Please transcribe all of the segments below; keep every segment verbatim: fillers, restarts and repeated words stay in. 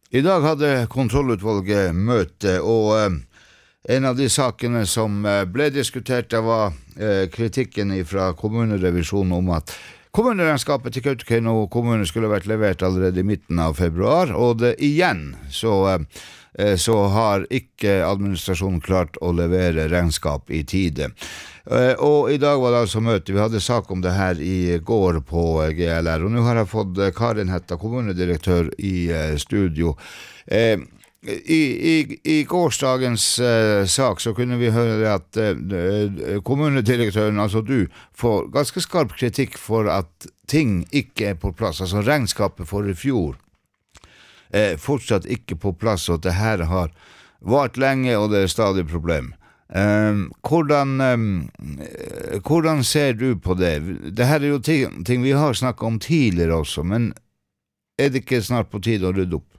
I dag hadde kontrollutvalget møte, og eh, en av de sakene som eh, ble diskutert det var eh, kritikken fra kommunerevisjonen om at kommuneregnskapet til Kautokeino kommune skulle vært levert allerede i midten av februar, og det igjen så, eh, så har ikke administrasjonen klart å levere regnskap i tide. Eh, og i dag var det altså møte. Vi hadde sak om det her i går på G L R, og nå har jeg fått Karin Hetta, kommunedirektør i eh, studio. Eh, I, i, I gårsdagens eh, sak så kunne vi høre at eh, kommunedirektøren, altså du, får ganske skarp kritikk for at ting ikke er på plass. Altså regnskapet for i fjor er fortsatt ikke på plass, og det her har vart lenge, og det er stadig problem. Um, hvordan, um, hvordan ser du på det? Det her er jo ting, ting vi har snakket om tidligere også, men er det ikke snart på tide å rydde opp?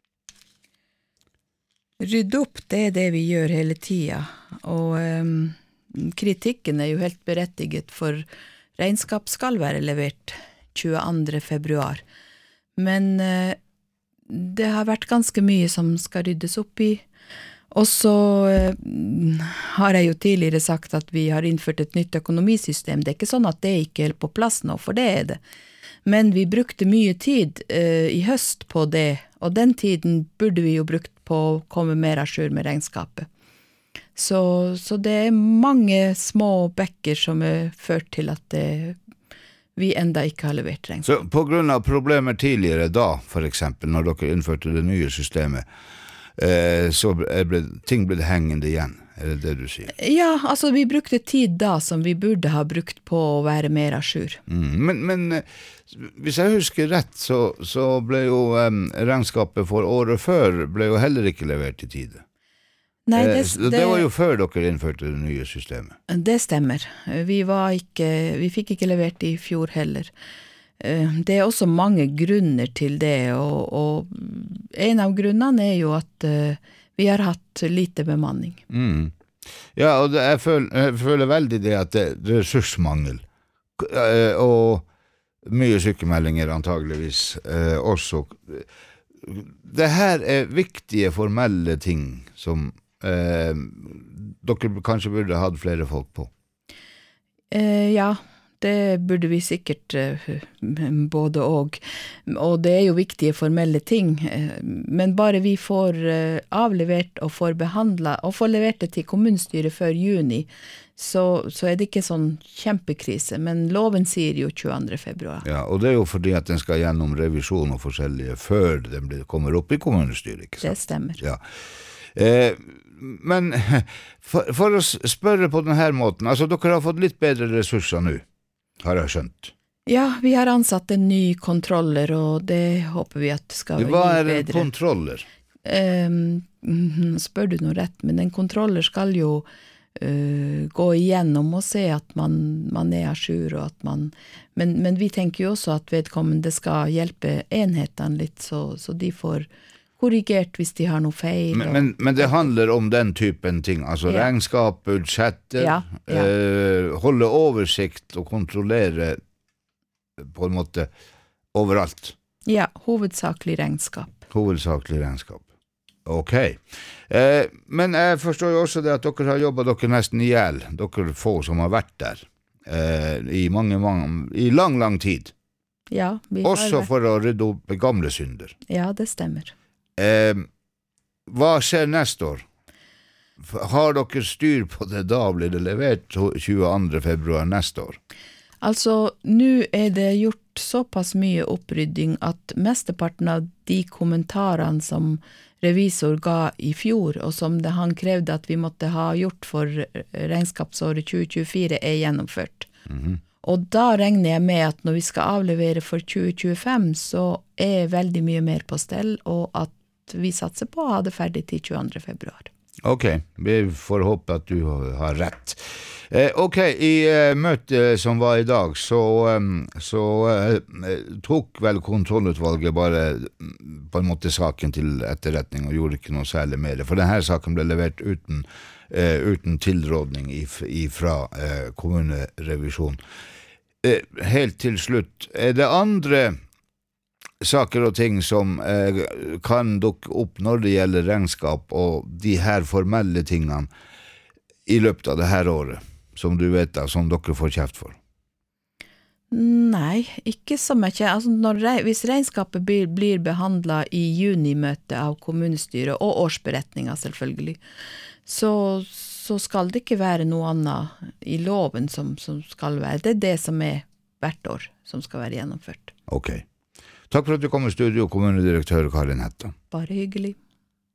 Rydde opp, det er det vi gjør hele tiden, og um, kritikken er jo helt berettiget, for regnskap skal være levert tjueandre februar. Men uh, det har vært ganske mye som skal ryddes opp i, og så uh, har jeg jo tidligere sagt at vi har innført et nytt økonomisystem. Det er ikke sånn at det ikke er på plass nå, for det er det. Men vi brukte mye tid uh, i høst på det, og den tiden burde vi jo brukt på å komme mer à jour med regnskapet. Så, så det er mange små bekker som er ført til at det, vi enda ikke har levert regnskap. Så på grunn av problemer tidligere da, for eksempel, når dere innførte det nye systemet, eh, så ble ting ble hengende igjen, er det det du sier? Ja, altså vi brukte tid da som vi burde ha brukt på å være mer à jour. Mm, men, men hvis jeg husker rett, så, så ble jo um, regnskapet for året før ble jo heller ikke levert i tide. Nei, det, det, det var jo før dere innførte det nye systemet. Det stemmer. Vi, var ikke, vi fikk ikke levert i fjor heller. Det er også mange grunner til det, og, og en av grunnene er jo at vi har hatt lite bemanning. Mm. Ja, og det, jeg, føler, jeg føler veldig det at det er ressursmangel, og mye sykemeldinger antageligvis eh, også. Det her er viktige formelle ting som eh, dere kanskje burde hatt flere folk på. Eh, ja, det burde vi sikkert eh, både og. Og det er jo viktige formelle ting, eh, men bare vi får eh, avlevert og får behandlet, og får levert det til kommunestyret før juni, Så, så er det ikke sånn kjempekrise, men loven sier jo tjueandre februar. Ja, og det er jo fordi at den skal gjennom revisjon og forskjellige før den blir, kommer opp i kommunestyret, ikke sant? Det stemmer. Ja. Eh, men for, for å spørre på denne måten, altså dere har fått litt bedre ressurser nå, har jeg skjønt. Ja, vi har ansatt en ny kontroller, og det håper vi at skal gi bedre. Hva er en kontroller? Eh, spør du noe rett, men en kontroller skal jo Uh, gå igjennom og se at man, man er à jour, og at man, men, men vi tenker jo også at vedkommende skal hjelpe enhetene litt, så, så de får korrigert hvis de har noe feil. Men, men, men det handler om den typen ting, altså ja. Regnskap, budsjetter, ja, ja. Uh, holde oversikt og kontrollere på en måte overalt. Ja, hovedsakelig regnskap. Hovedsakelig regnskap. Ok, eh, men jeg forstår jo også det at dere har jobbet dere nesten ihjel, dere få som har vært der, eh, i mange, mange, i lang, lang tid. Ja, vi også har vært. For å rydde opp gamle synder. Ja, det stemmer. Eh, hva skjer neste år? Har dere styr på det, da blir det levert tjueandre februar neste år? Altså, nå er det gjort såpass mye opprydding at mesteparten av de kommentarene som revisor ga i fjor, og som det han krevde at vi måtte ha gjort for regnskapsåret tjue tjuefire, er gjennomført. Mm-hmm. Og da regner jeg med at når vi skal avlevere for tjue tjuefem, så er veldig mye mer på stell, og at vi satser på å ha det ferdig til tjueandre februar. Ok, vi får håpe at du har rett. Eh, ok, i eh, møtet som var i dag, så, um, så eh, tok vel kontrollutvalget bare på en måte saken til etterretning og gjorde ikke noe særlig mer. For denne saken ble levert uten, eh, uten tilrådning fra eh, kommunerevisjon. Eh, helt til slutt, er det andre saker og ting som eh, kan dukke opp når det gjelder regnskap og de her formelle tingene i løpet av det her året, som du vet da, som dere får kjeft for? Nei, ikke så mye. Altså, når, hvis regnskapet blir, blir behandlet i junimøte av kommunestyret, og årsberetninger selvfølgelig, så, så skal det ikke være noe annet i loven som, som skal være. Det er det som er hvert år som skal være gjennomført. Ok. Takk for at du kom i studio, kommunedirektør Karin Hetta. Bare hyggelig.